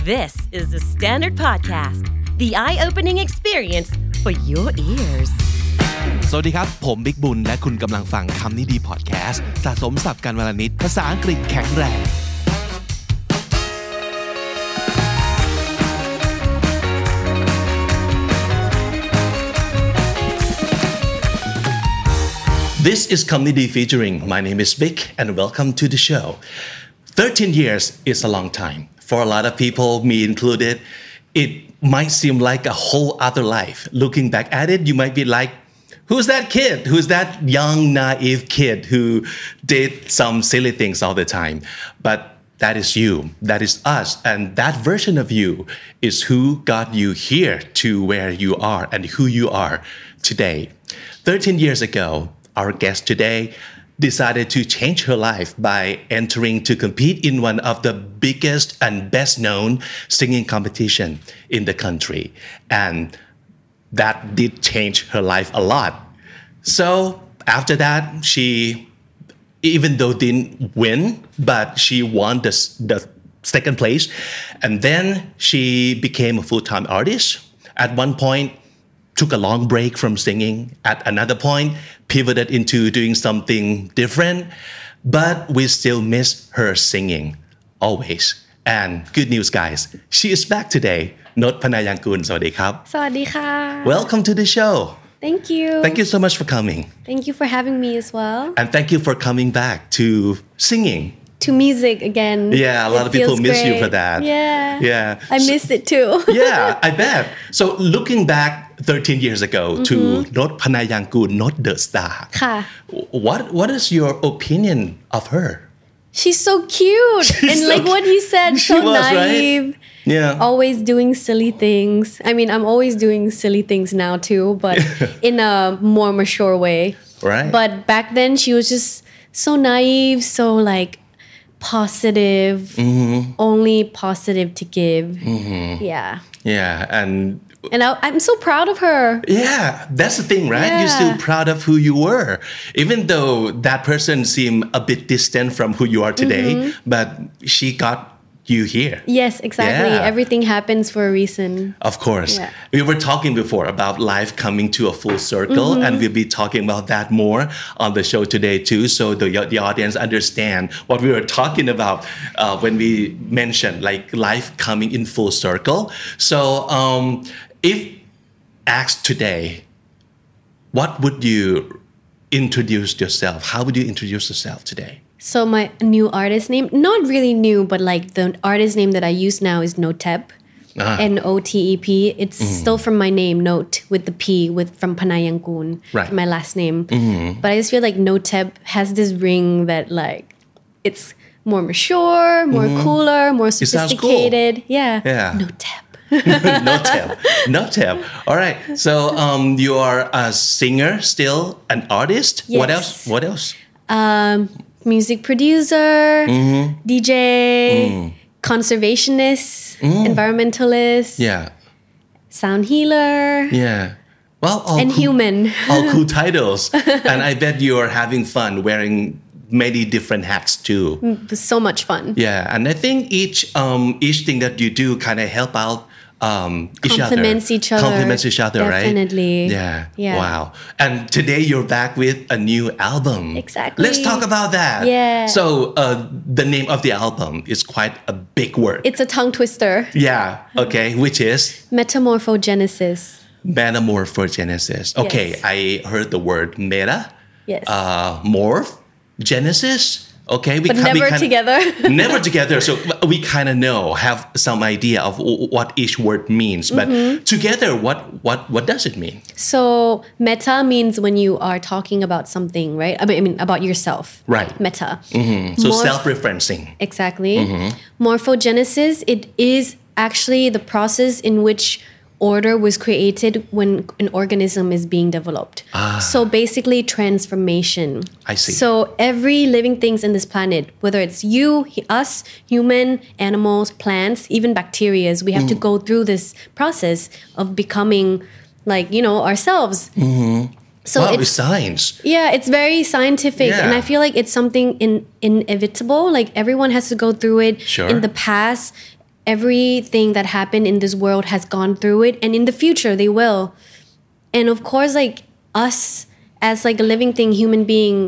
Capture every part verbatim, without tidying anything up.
This is the Standard Podcast, the eye-opening experience for your ears. สวัสดีครับผมบิ๊กบุญและคุณกำลังฟังคำนี้ดีพอดแคสต์สะสมศัพท์กันวลนิดภาษาอังกฤษแข็งแรง This is Comedy Featuring. My name is Vic and welcome to the show. thirteen years is a long time. For a lot of people, me included, it might seem like a whole other life. Looking back at it, you might be like, who's that kid? Who's that young, naive kid who did some silly things all the time? But that is you. That is us. And that version of you is who got you here to where you are and who you are today. thirteen years ago, our guest today decided to change her life by entering to compete in one of the biggest and best known singing competition in the country. And that did change her life a lot. So after that, she, even though didn't win, but she won the, the second place. And then she became a full-time artist. At one point, took a long break from singing. At another point, pivoted into doing something different. But we still miss her singing, always. And good news, guys. She is back today. นช พนายางกูล สวัสดีครับสวัสดีค่ะ Welcome to the show. Thank you. Thank you so much for coming. Thank you for having me as well. And thank you for coming back to singing. To music again. Yeah, a lot it of people miss great. you for that. Yeah. Yeah. I missed it too. Yeah, I bet. So looking back thirteen years ago to นช พนายางกูล นช the star. ค่ะ What What is your opinion of her? She's so cute. She's and so like what you said, She so was, right? naive. Yeah. Always doing silly things. I mean, I'm always doing silly things now too, but in a more mature way. Right. But back then she was just so naive, so like positive, Mm-hmm. only positive to give. Mm-hmm. Yeah. Yeah, and And I, I'm so proud of her. yeah, that's the thing, right? Yeah. You're still proud of who you were, even though that person seemed a bit distant from who you are today, Mm-hmm. but she got you here. Yes, exactly. Yeah. Everything happens for a reason. Of course. Yeah. We were talking before about life coming to a full circle, Mm-hmm. and we'll be talking about that more on the show today too, so the, the audience understand what we were talking about uh, when we mentioned like life coming in full circle. So um, if asked today, what would you introduce yourself? How would you introduce yourself today? So my new artist name, not really new, but like the artist name that I use now is Notep. Ah. N O T E P. It's still from my name, Note, with the P, with from Panayangkun, Right. my last name. But I just feel like Notep has this ring that like, it's more mature, more cooler, more sounds cool. sophisticated. Yeah. Yeah. Notep. No tell, no tell. All right. So um, you are a singer, still an artist. What Yes. else? What else? Um, music producer, D J, conservationist, environmentalist, Yeah, sound healer, yeah. Well, all and cool, human. all cool titles, and I bet you are having fun wearing many different hats too. It was so much fun. Yeah, and I think each um, each thing that you do kind of help out um, each other. Complements each other. Complements each other, right? Definitely. Yeah. Yeah. Wow. And today you're back with a new album. Exactly. Let's talk about that. Yeah. So uh, the name of the album is quite a big word. It's a tongue twister. Yeah. Okay. Which is Metamorphogenesis. Metamorphogenesis. Okay. Yes. I heard the word meta. Yes. Uh, morph. Genesis. Okay. We But ki- we never kinda- together. never together. So we kind of know, have some idea of w- what each word means. But Mm-hmm. together, what what what does it mean? So meta means when you are talking about something, right? I mean, I mean about yourself. Right. Meta. So Morph- self-referencing. Exactly. Morphogenesis, it is actually the process in which order was created when an organism is being developed. So basically transformation. I see. So every living things in this planet, whether it's you, he- us, human, animals, plants, even bacteria, we have to go through this process of becoming like, you know, ourselves. So wow, it's it's science. yeah, it's very scientific, and Yeah. I feel like it's something in, inevitable. Like everyone has to go through it Sure. in the past. everything that happened in this world has gone through it, and in the future they will. And of course, like us as like a living thing, human being,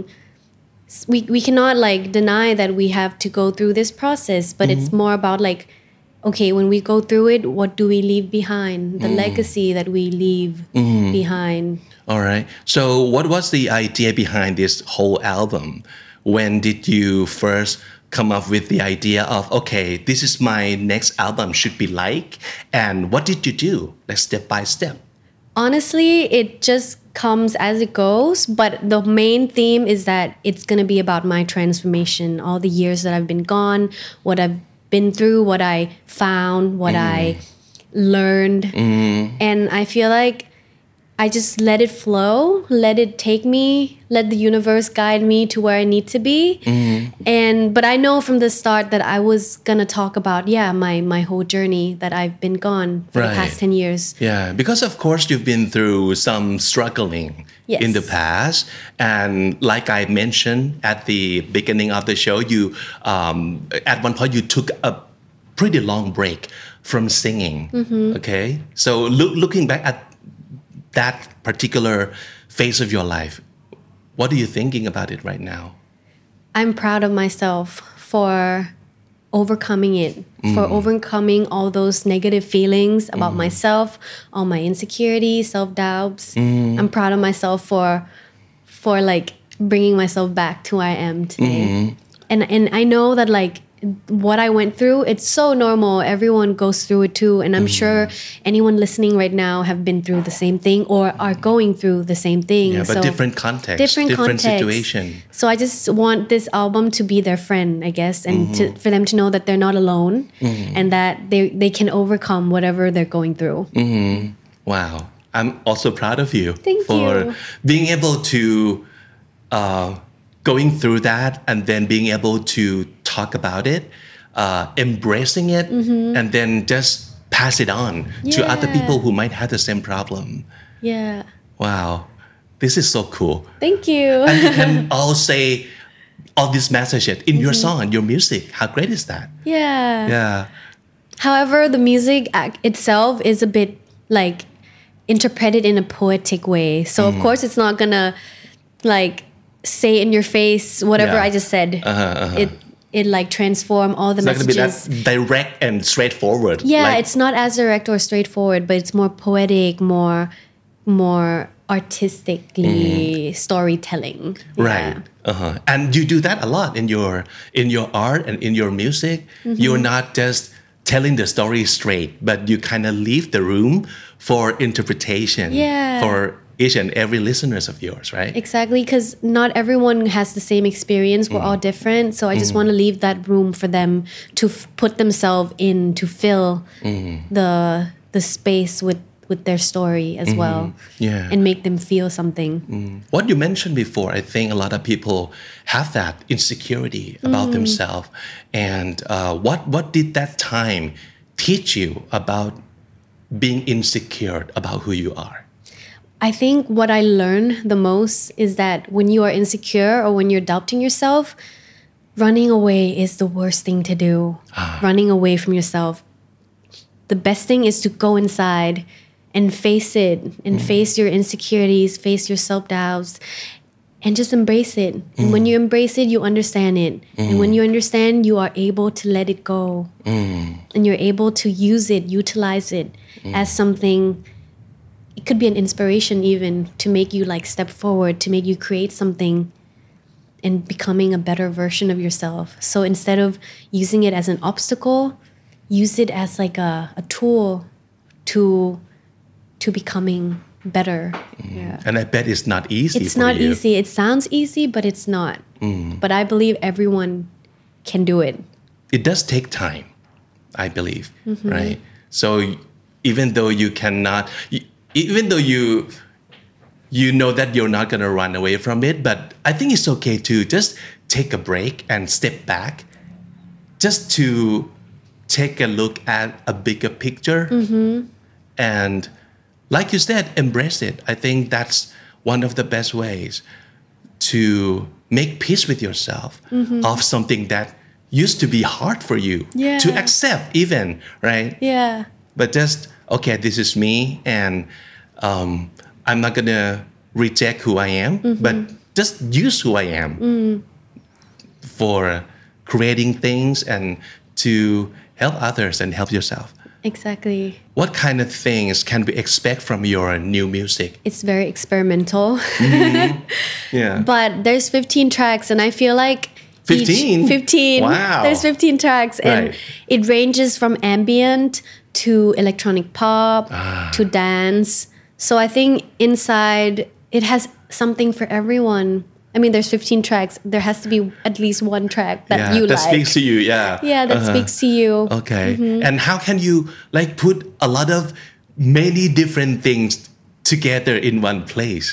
we we cannot like deny that we have to go through this process, but mm-hmm. it's more about like, okay, when we go through it, what do we leave behind? The mm. legacy that we leave mm. behind. All right. So what was the idea behind this whole album? When did you first come up with the idea of, okay, this is my next album should be like, and what did you do, like step by step? Honestly, it just comes as it goes, but the main theme is that it's going to be about my transformation, all the years that I've been gone, what I've been through, what I found, what mm. I learned. Mm. And I feel like I just let it flow, let it take me, let the universe guide me to where I need to be. Mm. And but I know from the start that I was gonna talk about, yeah, my my whole journey that I've been gone for right. the past ten years. Yeah, because of course you've been through some struggling yes. in the past. And like I mentioned at the beginning of the show, you um, at one point you took a pretty long break from singing. Mm-hmm. Okay, so look, looking back at that particular phase of your life, what are you thinking about it right now? I'm proud of myself for overcoming it, mm. for overcoming all those negative feelings about mm. myself, all my insecurities, self-doubts. Mm. I'm proud of myself for for like bringing myself back to where I am today. Mm. And and I know that like what I went through, it's so normal. Everyone goes through it too. And I'm mm. sure anyone listening right now have been through the same thing or are going through the same thing. Yeah, but so different context, different, different context. situation. So I just want this album to be their friend, I guess, and mm-hmm. to, for them to know that they're not alone mm-hmm. and that they they can overcome whatever they're going through. Mm-hmm. Wow. I'm also proud of you Thank for you. being able to uh, going through that and then being able to talk about it, uh, embracing it, mm-hmm. and then just pass it on yeah. to other people who might have the same problem. Yeah. Wow. This is so cool. Thank you. And you can all say all these messages in mm-hmm. your song, your music. How great is that? Yeah. Yeah. However, the music itself is a bit like interpreted in a poetic way. So mm. of course it's not gonna like say in your face whatever yeah. I just said. Uh-huh, uh-huh. It it like transform all the it's messages. It's not gonna be that direct and straightforward. Yeah, like, it's not as direct or straightforward, but it's more poetic, more more artistically mm. storytelling. Right. Yeah. Uh-huh. And you do that a lot in your in your art and in your music. Mm-hmm. You're not just telling the story straight, but you kind of leave the room for interpretation. Yeah. For each and every listeners of yours, right? Exactly, because not everyone has the same experience. We're mm. all different. So I just mm. want to leave that room for them to f- put themselves in, to fill mm. the the space with, with their story as mm. well. Yeah. And make them feel something. Mm. What you mentioned before, I think a lot of people have that insecurity about mm. themselves. And uh, what what did that time teach you about being insecure about who you are? I think what I learned the most is that when you are insecure or when you're doubting yourself, running away is the worst thing to do. Ah. Running away from yourself. The best thing is to go inside and face it and mm. face your insecurities, face your self-doubts, and just embrace it. Mm. And when you embrace it, you understand it. Mm. And when you understand, you are able to let it go. Mm. And you're able to use it, utilize it mm. as something. It could be an inspiration even to make you like step forward, to make you create something and becoming a better version of yourself. So instead of using it as an obstacle, use it as like a, a tool to to becoming better. Mm. Yeah. And I bet it's not easy. It's for not you. easy. It sounds easy, but it's not. Mm. But I believe everyone can do it. It does take time, I believe, mm-hmm. right? So even though you cannot... You, Even though you you know that you're not going to run away from it, but I think it's okay to just take a break and step back just to take a look at a bigger picture. Mm-hmm. And like you said, embrace it. I think that's one of the best ways to make peace with yourself mm-hmm. of something that used to be hard for you Yeah. to accept even, right? Yeah. But just, okay, this is me, and um, I'm not gonna reject who I am, Mm-hmm. but just use who I am Mm. for creating things and to help others and help yourself. Exactly. What kind of things can we expect from your new music? It's very experimental. Yeah. But there's fifteen tracks, and I feel like each- fifteen? fifteen. Wow. There's fifteen tracks, and Right. it ranges from ambient to electronic pop Ah. to dance. So I think inside it has something for everyone. I mean, there's fifteen tracks. There has to be at least one track that yeah, you that like. speaks to you. Yeah. yeah, that Uh-huh. speaks to you. Okay. Mm-hmm. And how can you like put a lot of many different things together in one place?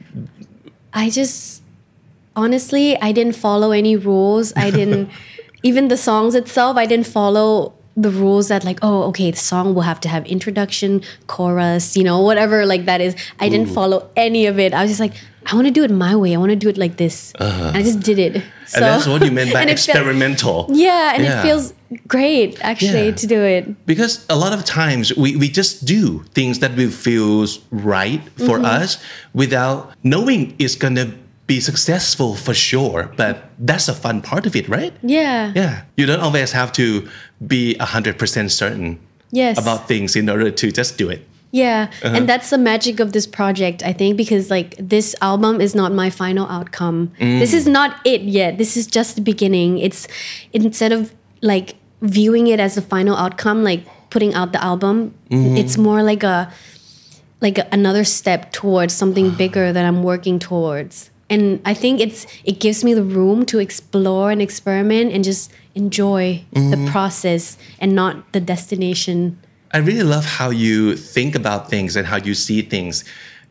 I just honestly, I didn't follow any rules. I didn't even the songs itself. I didn't follow the rules that like, oh, okay, the song will have to have introduction, chorus, you know, whatever like that is. I didn't follow any of it. I was just like, I want to do it my way. I want to do it like this. And I just did it. So, And that's what you meant by and it felt- experimental. yeah, and Yeah. it feels great actually Yeah. to do it. Because a lot of times we, we just do things that we feel right for Mm-hmm. us without knowing it's going to be successful for sure. But that's a fun part of it, right? Yeah. Yeah. You don't always have to be one hundred percent certain Yes. about things in order to just do it. Yeah, Uh-huh. and that's the magic of this project, I think, because like this album is not my final outcome. Mm. This is not it yet. This is just the beginning. It's instead of like viewing it as the final outcome, like putting out the album, Mm-hmm. it's more like a like a, another step towards something bigger that I'm working towards. And I think it's it gives me the room to explore and experiment and just enjoy Mm-hmm. the process and not the destination. I really love how you think about things and how you see things.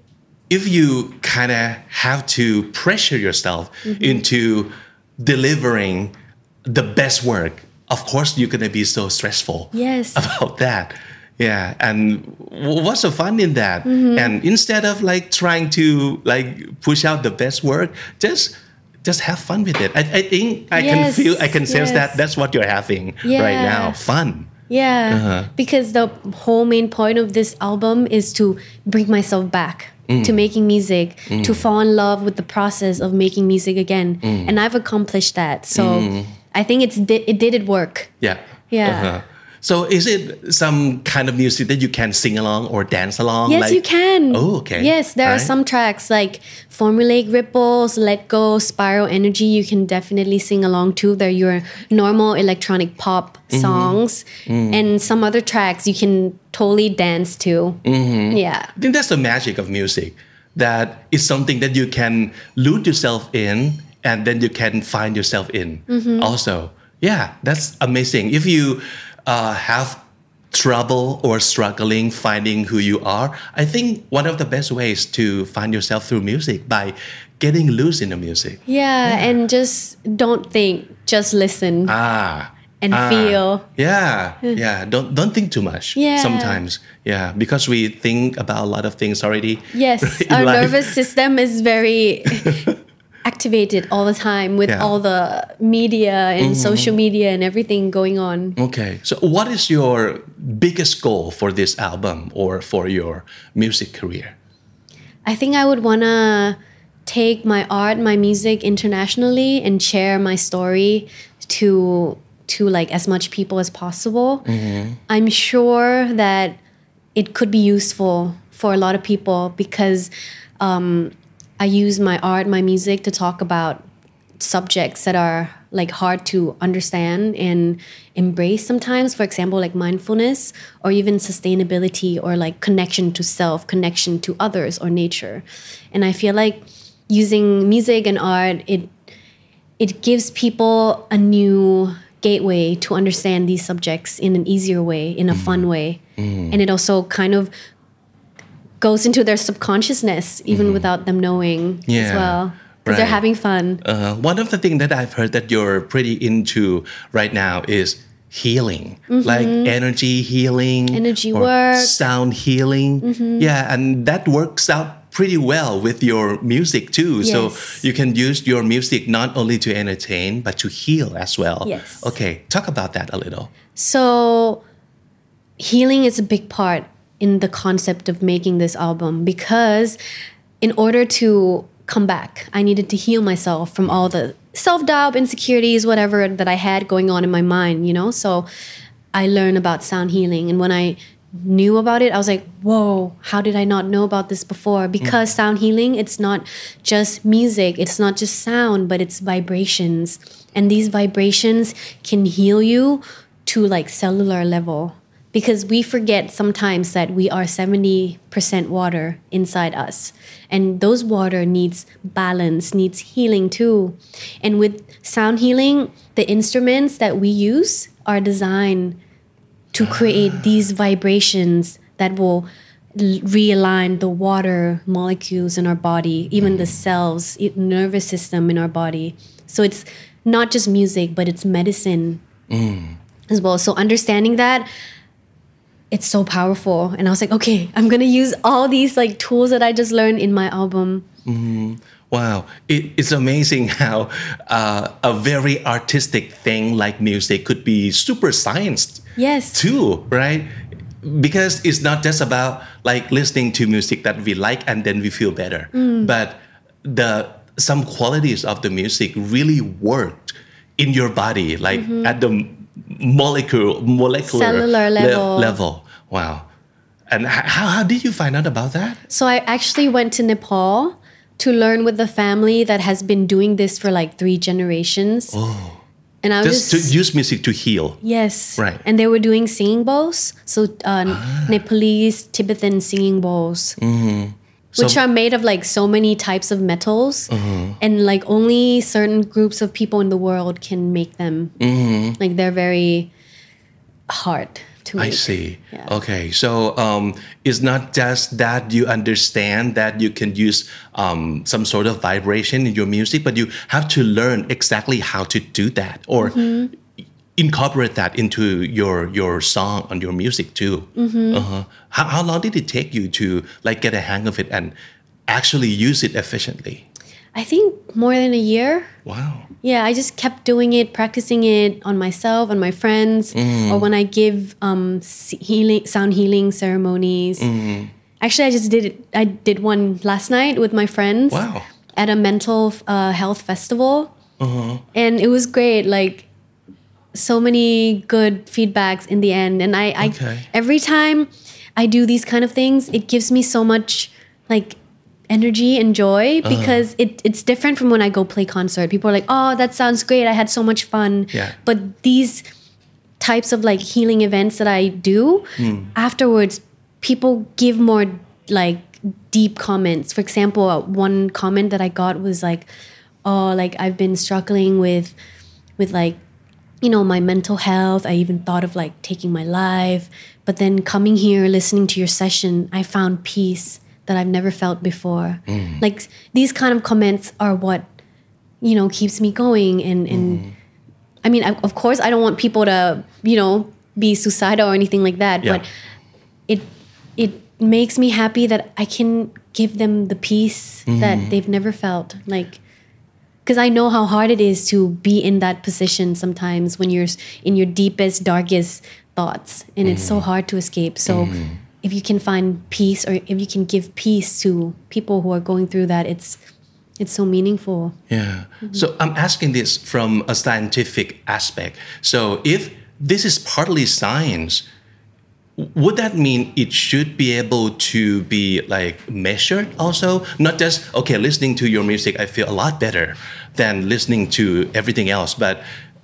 If you kind of have to pressure yourself Mm-hmm. into delivering the best work, of course you're going to be so stressful Yes. about that. Yeah, and w- what's so fun in that? Mm-hmm. And instead of like trying to like push out the best work, just just have fun with it. I, I think I Yes, can feel, I can sense yes. that that's what you're having right Yeah. now. Fun. Yeah, Uh-huh. because the whole main point of this album is to bring myself back Mm. to making music, to fall in love with the process of making music again, Mm. and I've accomplished that. So I think it's di- it did it work. Yeah. Yeah. Uh-huh. So is it some kind of music that you can sing along or dance along? Yes, like- you can. Oh, okay. Yes, there are Alright. some tracks like Formulaic Ripples, Let Go, Spiral Energy. You can definitely sing along to. They're your normal electronic pop Mm-hmm. songs, Mm. and some other tracks you can totally dance to. Mm-hmm. Yeah. I think that's the magic of music. That is something that you can lose yourself in and then you can find yourself in Mm-hmm. also. Yeah, that's amazing. If you uh, have trouble or struggling finding who you are, I think one of the best ways to find yourself through music by getting loose in the music. Yeah, and just don't think, just listen. Ah. And ah, feel. Yeah, yeah. Don't don't think too much. Yeah. Sometimes, yeah, because we think about a lot of things already. Yes, in our life. nervous system is very activated all the time with Yeah. Mm-hmm. all the media and social media and everything going on. Okay, so what is your biggest goal for this album or for your music career? I think I would want to take my art, my music internationally and share my story to to like as much people as possible. I'm sure that it could be useful for a lot of people because um, I use my art, my music to talk about subjects that are like hard to understand and embrace sometimes. For example, like mindfulness or even sustainability or like connection to self, connection to others or nature. And I feel like using music and art, it it gives people a new gateway to understand these subjects in an easier way, in a fun way. And it also kind of goes into their subconsciousness even without them knowing as Yeah, well. Because they're right. having fun. Uh, one of the things that I've heard that you're pretty into right now is healing, like energy healing, Energy or work. sound healing. Yeah, and that works out pretty well with your music too. So Yes. you can use your music not only to entertain but to heal as well. Yes. Okay, talk about that a little. So healing is a big part in the concept of making this album because in order to come back, I needed to heal myself from all the self-doubt, insecurities, whatever that I had going on in my mind, you know? So I learned about sound healing. And when I knew about it, I was like, whoa, how did I not know about this before? Because sound healing, it's not just music, it's not just sound, but it's vibrations. And these vibrations can heal you to like cellular level. Because we forget sometimes that we are seventy percent water inside us. And those water needs balance, needs healing too. And with sound healing, the instruments that we use are designed to create these vibrations that will l- realign the water molecules in our body, even the cells, i- nervous system in our body. So it's not just music, but it's medicine as well. So understanding that, it's so powerful. And I was like, okay, I'm gonna use all these like tools that I just learned in my album. Wow, it, it's amazing how uh, a very artistic thing like music could be super science Yes. too, right? Because it's not just about like listening to music that we like and then we feel better, but the some qualities of the music really worked in your body, like at the molecule molecular Cellular le- level. level. Wow. And h- how, how did you find out about that? So I actually went to Nepal to learn with the family that has been doing this for like three generations. Oh. And I was Just just, to use music to heal. yes. Right. And they were doing singing bowls. So uh, Nepalese, Tibetan singing bowls. Which So- are made of like so many types of metals. And like only certain groups of people in the world can make them. Like they're very hard to make. I see. Yeah. Okay, so um, it's not just that you understand that you can use um, some sort of vibration in your music, but you have to learn exactly how to do that or Mm-hmm. incorporate that into your your song on your music too. Mm-hmm. Uh-huh. How, how long did it take you to like get a hang of it and actually use it efficiently? I think more than a year. Wow. Yeah, I just kept doing it, practicing it on myself, on my friends, or when I give um, s- healing, sound healing ceremonies. Actually, I just did it. I did one last night with my friends Wow. at a mental uh, health festival, and it was great. Like so many good feedbacks in the end, and I, I Okay. every time I do these kind of things, it gives me so much like energy and joy because it, it's different from when I go play concert. People are like, oh, that sounds great. I had so much fun. Yeah. But these types of like healing events that I do, afterwards, people give more like deep comments. For example, uh, one comment that I got was like, oh, like I've been struggling with, with like, you know, my mental health. I even thought of like taking my life. But then coming here, listening to your session, I found peace that I've never felt before. Like these kind of comments are what, you know, keeps me going. And, and I mean, I, of course, I don't want people to, you know, be suicidal or anything like that. Yeah. But it it makes me happy that I can give them the peace that they've never felt. Like, because I know how hard it is to be in that position sometimes when you're in your deepest, darkest thoughts. And it's so hard to escape. So if you can find peace or if you can give peace to people who are going through that, it's it's so meaningful. Yeah. So I'm asking this from a scientific aspect. So if this is partly science, would that mean it should be able to be like measured also? Not just, okay, listening to your music, I feel a lot better than listening to everything else. But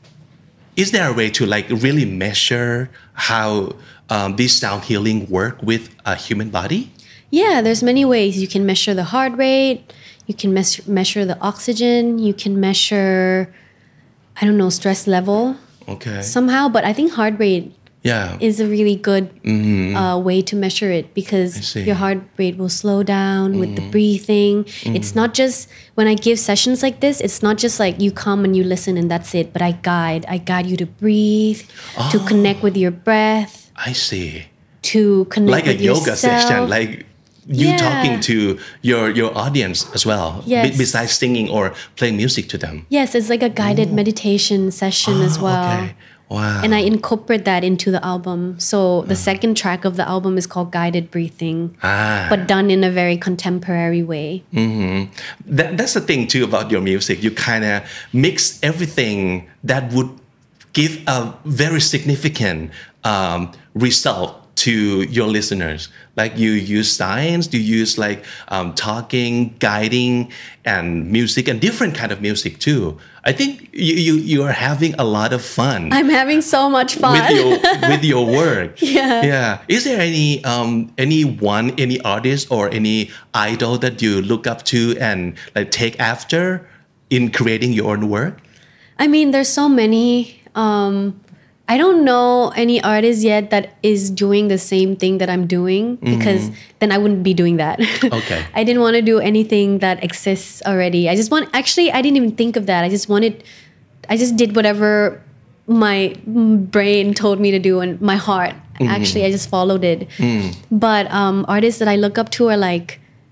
is there a way to like really measure how um, this sound healing work with a human body? Yeah, there's many ways. You can measure the heart rate. You can mes- measure the oxygen. You can measure, I don't know, stress level Okay. somehow. But I think heart rate Yeah. is a really good uh, way to measure it because see. your heart rate will slow down with the breathing. It's not just when I give sessions like this, it's not just like you come and you listen and that's it, but I guide. I guide you to breathe, to connect with your breath, I see. to connect Like a with yoga yourself. session, like you Yeah. talking to your your audience as well, Yes. be- besides singing or playing music to them. Yes, it's like a guided meditation session as Oh, well. okay. Wow. And I incorporate that into the album. So the second track of the album is called Guided Breathing, ah. but done in a very contemporary way. That, that's the thing too about your music. You kind of mix everything that would give a very significant um, result to your listeners. Like you use science, you use like um, talking, guiding, and music, and different kind of music too. I think you you you are having a lot of fun. I'm having so much fun. with your with your work. Yeah. Yeah. Is there any um any one any artist or any idol that you look up to and like take after in creating your own work? I mean, there's so many. Um, I don't know any artist yet that is doing the same thing that I'm doing because then I wouldn't be doing that. Okay. I didn't want to do anything that exists already. I just want, actually, I didn't even think of that. I just wanted, I just did whatever my brain told me to do and my heart. Actually, I just followed it. But um, artists that I look up to are like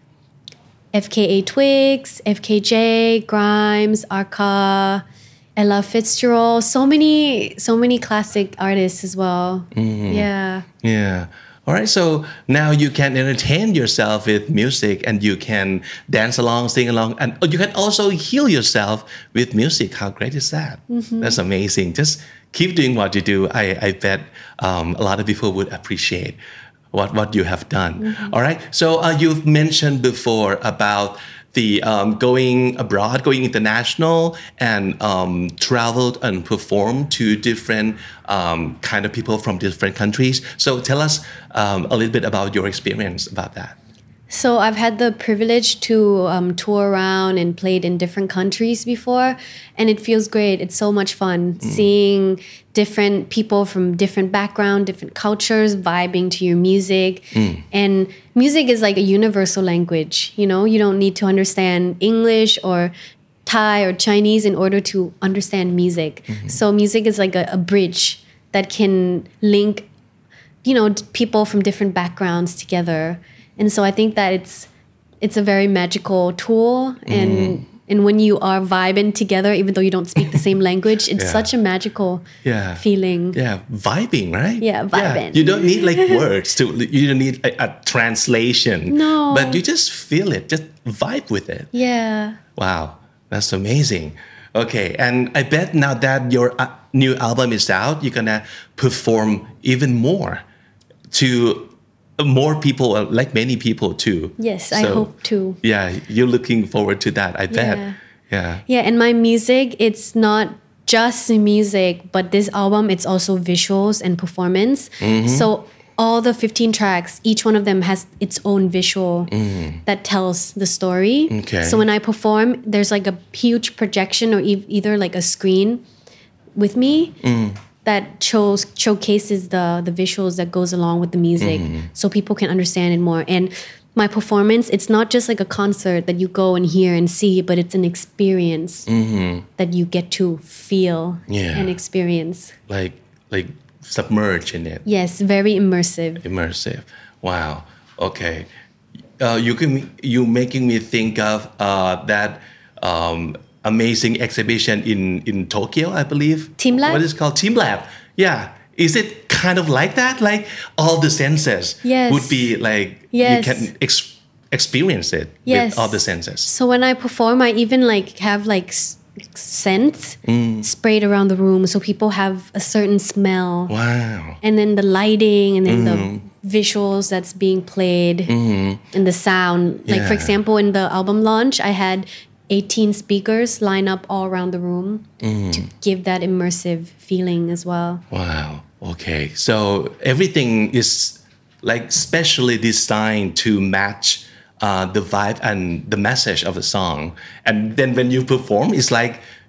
F K A Twigs, F K J, Grimes, Arca, Ella Fitzgerald, so many, so many classic artists as well. Yeah. Yeah. All right. So now you can entertain yourself with music and you can dance along, sing along, and you can also heal yourself with music. How great is that? That's amazing. Just keep doing what you do. I, I bet um, a lot of people would appreciate what, what you have done. All right. So uh, you've mentioned before about the um, going abroad, going international, and um, traveled and performed to different um, kind of people from different countries. So tell us um, a little bit about your experience about that. So I've had the privilege to um, tour around and played in different countries before, and it feels great. It's so much fun seeing different people from different background, different cultures vibing to your music. And music is like a universal language. You know, you don't need to understand English or Thai or Chinese in order to understand music. So music is like a, a bridge that can link, you know, people from different backgrounds together. And so I think that it's it's a very magical tool, and and when you are vibing together, even though you don't speak the same language, it's Yeah. such a magical Yeah. feeling. Yeah, vibing, right? Yeah, vibing. You don't need like words to. You don't need a, a translation. No. But you just feel it. Just vibe with it. Yeah. Wow, that's amazing. Okay, and I bet now that your uh, new album is out, you're gonna perform even more to more people, uh, like many people too. Yes, I hope to. Yeah, you're looking forward to that, I bet. Yeah. Yeah. Yeah, and my music, it's not just music, but this album, it's also visuals and performance. So all the fifteen tracks, each one of them has its own visual that tells the story. Okay. So when I perform, there's like a huge projection or e- either like a screen with me that shows showcases the the visuals that goes along with the music, so people can understand it more. And my performance, it's not just like a concert that you go and hear and see, but it's an experience that you get to feel Yeah. and experience. Like like submerge in it. Yes, very immersive. Immersive. Wow. Okay. Uh, you can you making me think of uh, that um, amazing exhibition in in Tokyo, I believe. Team Lab? What is it called? Team Lab. Yeah. Is it kind of like that? Like all the senses Yes. would be like you Yes. can ex- experience it Yes. with all the senses. So when I perform, I even like have like s- scents sprayed around the room, so people have a certain smell. Wow. And then the lighting, and then the visuals that's being played, and the sound. Like for Yeah. example, in the album launch, I had eighteen speakers line up all around the room to give that immersive feeling as well. Wow. Okay. So everything is like specially designed to match uh, the vibe and the message of the song. And then when you perform, it's like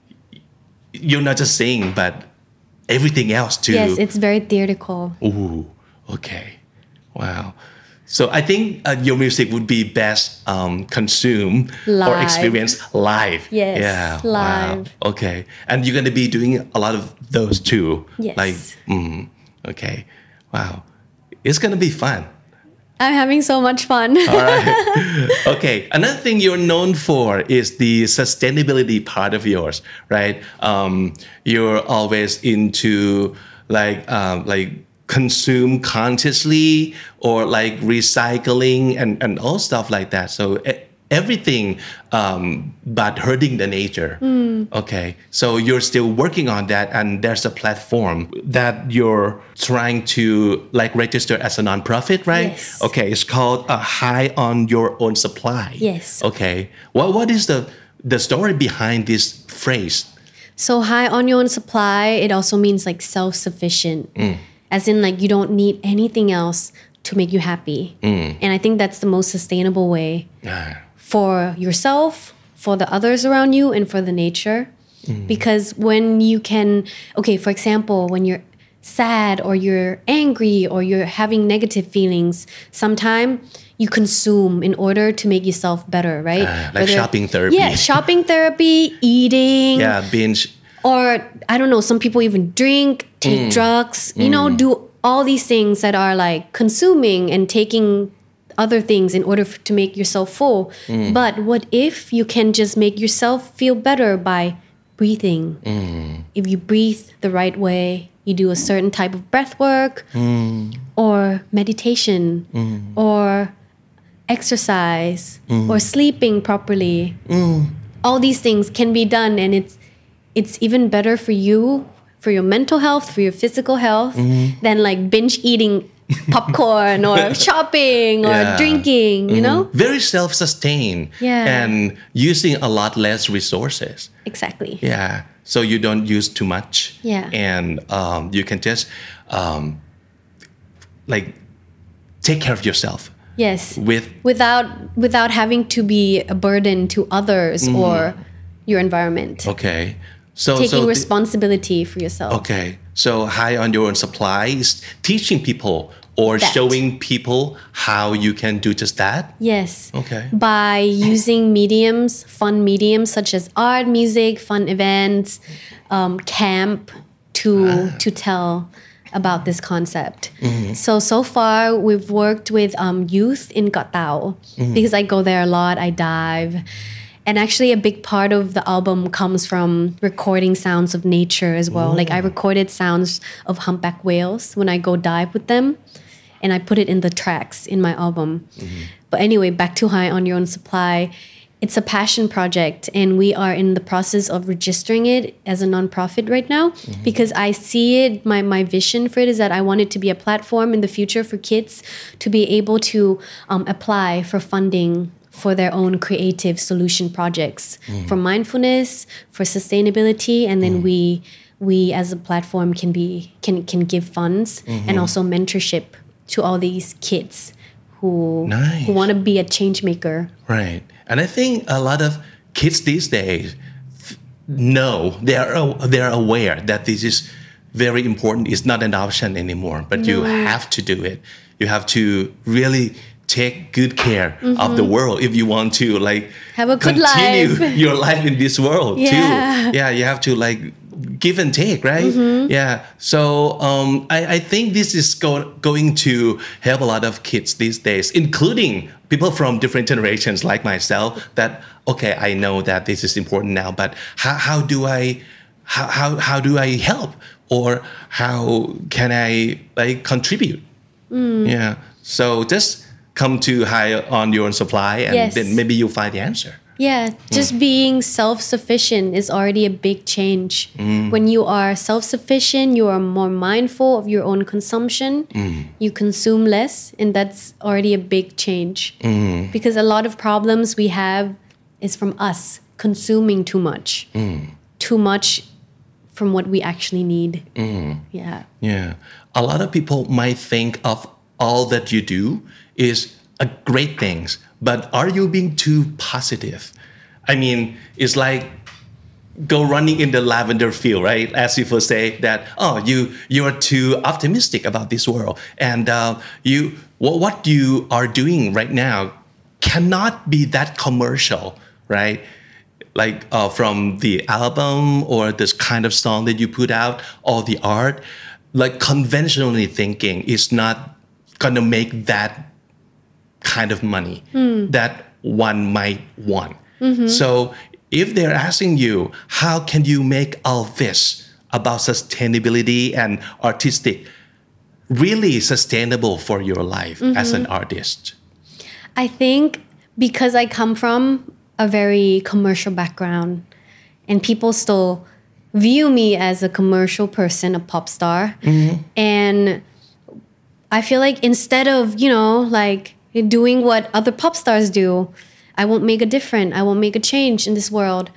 you're not just singing, but everything else too. Yes, it's very theatrical. Ooh. Okay. Wow. So I think uh, your music would be best um, consumed or Live. experienced live. Yes, Yeah. live. Wow. Okay. And you're going to be doing a lot of those too. Yes. Like, mm, okay. Wow. It's going to be fun. I'm having so much fun. All right. Okay. Another thing you're known for is the sustainability part of yours, right? Um, you're always into like um, like consume consciously or like recycling and, and all stuff like that. So e- everything um, but hurting the nature. Mm. Okay. So you're still working on that, and there's a platform that you're trying to like register as a nonprofit, right? Yes. Okay. It's called a High on Your Own Supply. Yes. Okay. What what is the the story behind this phrase? So high on your own supply, it also means like self-sufficient. Mm. As in like you don't need anything else to make you happy. Mm. And I think that's the most sustainable way Ah. for yourself, for the others around you, and for the nature. Because when you can, okay, for example, when you're sad or you're angry or you're having negative feelings, sometimes you consume in order to make yourself better, right? Ah, like shopping therapy. Yeah, shopping therapy, eating. Yeah, binge. Or I don't know, some people even drink, take drugs, you know, do all these things that are like consuming and taking other things in order f- to make yourself full. But what if you can just make yourself feel better by breathing? If you breathe the right way, you do a certain type of breath work or meditation or exercise or sleeping properly. All these things can be done, and it's it's even better for you, for your mental health, for your physical health, than like binge eating popcorn or shopping or Yeah. drinking, you know? Very self-sustained. Yeah. And using a lot less resources. Exactly. Yeah. So you don't use too much. Yeah. And um, you can just um, like take care of yourself Yes. with Without without having to be a burden to others or your environment. okay. So Taking so the- responsibility for yourself. okay. So high on your own supply is teaching people or That. showing people how you can do just that. Yes. Okay. By using mediums, fun mediums such as art, music, fun events, um, camp to to tell about this concept. So so far we've worked with um, youth in Koh Tao because I go there a lot. I dive. And actually, a big part of the album comes from recording sounds of nature as well. Like I recorded sounds of humpback whales when I go dive with them, and I put it in the tracks in my album. But anyway, back to High on Your Own Supply. It's a passion project, and we are in the process of registering it as a nonprofit right now because I see it. My my vision for it is that I want it to be a platform in the future for kids to be able to um, apply for funding for their own creative solution projects for mindfulness, for sustainability, and then we we as a platform can be can can give funds and also mentorship to all these kids who Nice. who want to be a change maker. Right. And I think a lot of kids these days know they are they are aware that this is very important. It's not an option anymore, but you have to do it. You have to really take good care of the world if you want to like Have a good continue life. your life in this world Yeah. too. Yeah, you have to like give and take, right? Yeah. So um, I, I think this is go, going to help a lot of kids these days, including people from different generations like myself. That okay, I know that this is important now, but how, how do I how, how how do I help, or how can I like contribute? Yeah. So just come to High on Your Own Supply, and Yes. then maybe you'll find the answer. Yeah, just being self-sufficient is already a big change. When you are self-sufficient, you are more mindful of your own consumption. You consume less, and that's already a big change. Because a lot of problems we have is from us consuming too much, too much from what we actually need. Yeah. Yeah. A lot of people might think of all that you do is a great things, but are you being too positive? I mean, it's like go running in the lavender field, right? As people say that, oh, you you are too optimistic about this world, and uh, you what what you are doing right now cannot be that commercial, right? Like uh, from the album or this kind of song that you put out, or the art, like conventionally thinking is not gonna make that kind of money that one might want. So if they're asking you, how can you make all this about sustainability and artistic really sustainable for your life as an artist? I think because I come from a very commercial background and people still view me as a commercial person, a pop star. And I feel like instead of, you know, like doing what other pop stars do, I won't make a difference. I won't make a change in this world.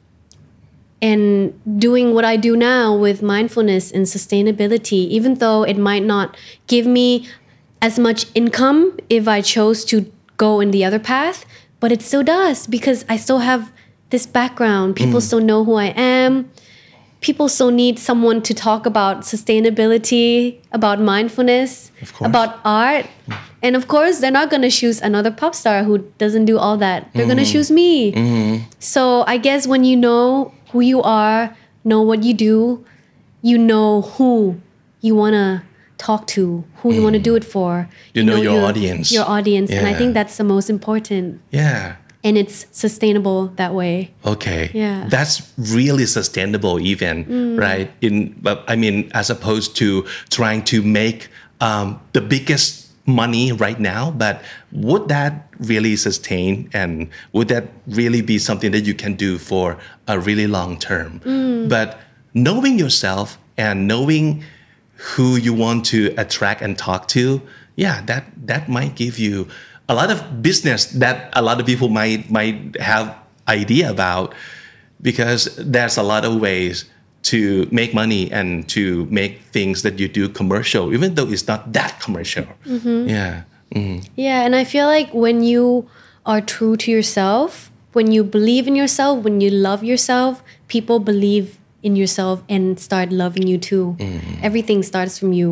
And doing what I do now with mindfulness and sustainability, even though it might not give me as much income if I chose to go in the other path, but it still does because I still have this background. People still know who I am. People still need someone to talk about sustainability, about mindfulness, Of course. about art. And of course, they're not going to choose another pop star who doesn't do all that. They're going to choose me. So I guess when you know who you are, know what you do, you know who you want to talk to, who you want to do it for. You know your audience. Your audience. And I Yeah. think that's the most important. Yeah. And it's sustainable that way. Okay. Yeah. That's really sustainable even, right? In but I mean, as opposed to trying to make um, the biggest money right now, but would that really sustain and would that really be something that you can do for a really long term? But knowing yourself and knowing who you want to attract and talk to, yeah, that that might give you a lot of business that a lot of people might might have idea about, because there's a lot of ways to make money and to make things that you do commercial, even though it's not that commercial. Yeah. Mm. Yeah, and I feel like when you are true to yourself, when you believe in yourself, when you love yourself, people believe in yourself and start loving you too. Everything starts from you.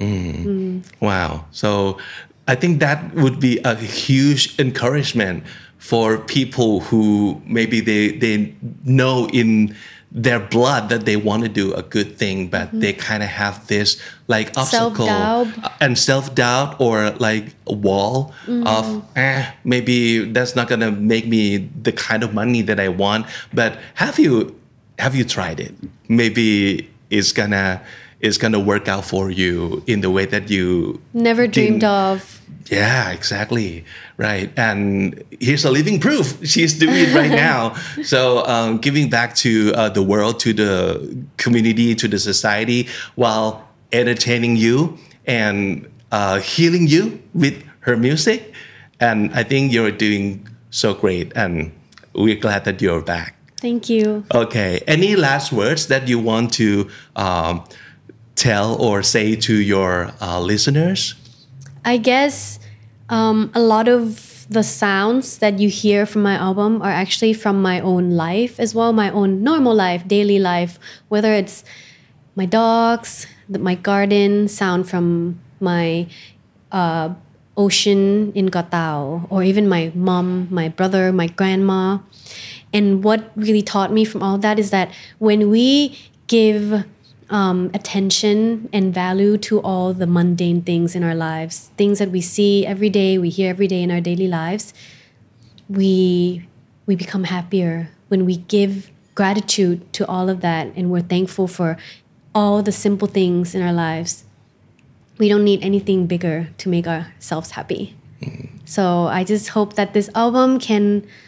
Wow. So I think that would be a huge encouragement for people who maybe they they know in their blood that they want to do a good thing, but they kind of have this like obstacle Self-doubt. and self-doubt or like a wall of eh, maybe that's not gonna make me the kind of money that I want. But have you have you tried it? Maybe it's gonna it's gonna work out for you in the way that you Never dreamed didn't- of. Yeah, exactly. Right. And here's a living proof. She's doing it right now. So um, giving back to uh, the world, to the community, to the society, while entertaining you and uh, healing you with her music. And I think you're doing so great. And we're glad that you're back. Thank you. Okay. Any last words that you want to um, tell or say to your uh, listeners? I guess um, a lot of the sounds that you hear from my album are actually from my own life as well, my own normal life, daily life, whether it's my dogs, the, my garden, sound from my uh, ocean in Koh Tao, or even my mom, my brother, my grandma. And what really taught me from all that is that when we give Um, attention and value to all the mundane things in our lives, things that we see every day, we hear every day in our daily lives, we we become happier when we give gratitude to all of that and we're thankful for all the simple things in our lives. We don't need anything bigger to make ourselves happy. So I just hope that this album can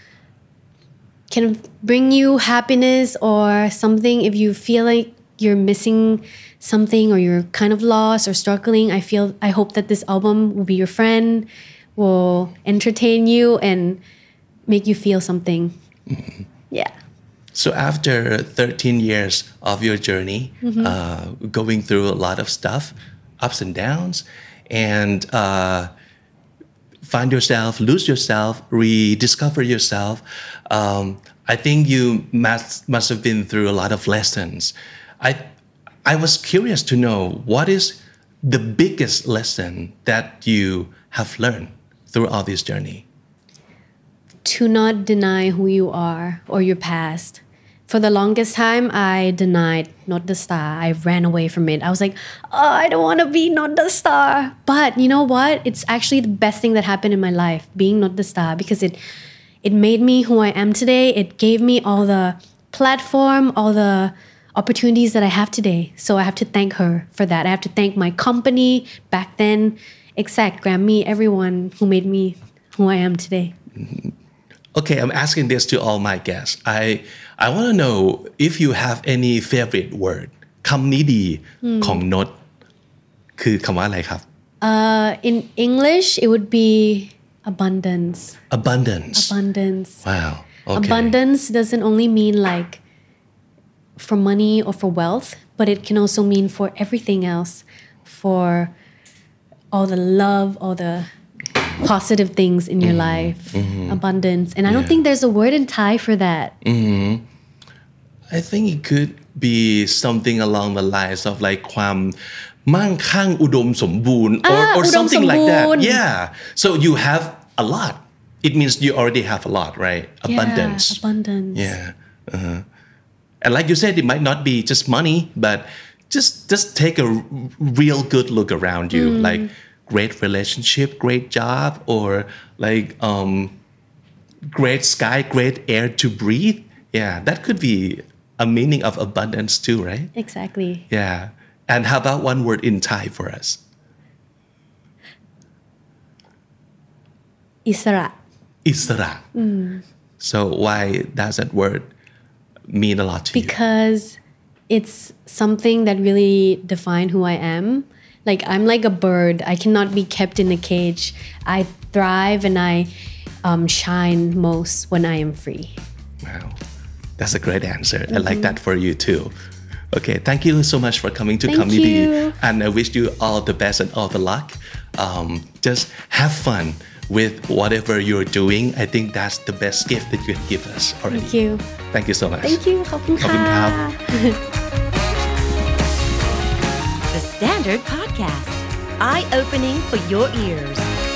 can bring you happiness or something. If you feel like you're missing something or you're kind of lost or struggling, I feel I hope that this album will be your friend, will entertain you and make you feel something. Yeah. So after thirteen years of your journey, uh, going through a lot of stuff, ups and downs, and uh, find yourself, lose yourself, rediscover yourself, um, I think you must must have been through a lot of lessons. I I was curious to know, what is the biggest lesson that you have learned throughout this journey? To not deny who you are or your past. for the longest time, I denied Not the Star. I ran away from it. I was like, oh, I don't want to be Not the Star. But you know what? It's actually the best thing that happened in my life, being Not the Star, because it it made me who I am today. It gave me all the platform, all the opportunities that I have today. So I have to thank her for that. I have to thank my company back then, Exact, Grammy, everyone who made me who I am today. Okay, I'm asking this to all my guests. I I want to know if you have any favorite word คำนี้ดีของนดคือคำว่าอะไรครับ Uh, in English, it would be abundance. Abundance. Abundance. Wow. Okay. Abundance doesn't only mean like for money or for wealth, but it can also mean for everything else, for all the love, all the positive things in your mm-hmm. life, mm-hmm. abundance. And I don't yeah. think there's a word in Thai for that. Mm-hmm. I think it could be something along the lines of like ความมั่งคั่งอุดมสมบูรณ์ or, ah, or something like that. Yeah. So you have a lot. It means you already have a lot, right? Abundance. Yeah, abundance. Yeah. Uh-huh. And like you said, it might not be just money, but just just take a real good look around you, mm. like great relationship, great job, or like um, great sky, great air to breathe. Yeah, that could be a meaning of abundance too, right? Exactly. Yeah. And how about one word in Thai for us? Isara. Isara. Mm. So why does that word mean a lot to because you? Because it's something that really defined who I am. Like I'm like a bird. I cannot be kept in a cage. I thrive and I um, shine most when I am free. Wow. That's a great answer. Mm-hmm. I like that for you too. Okay, thank you so much for coming to Thank Comedy. You. And I wish you all the best and all the luck. Um, just have fun with whatever you're doing. I think that's the best gift that you can give us already. Thank you. Thank you so much. Thank you. ขอบคุณค่ะ The Standard Podcast. Eye-opening for your ears.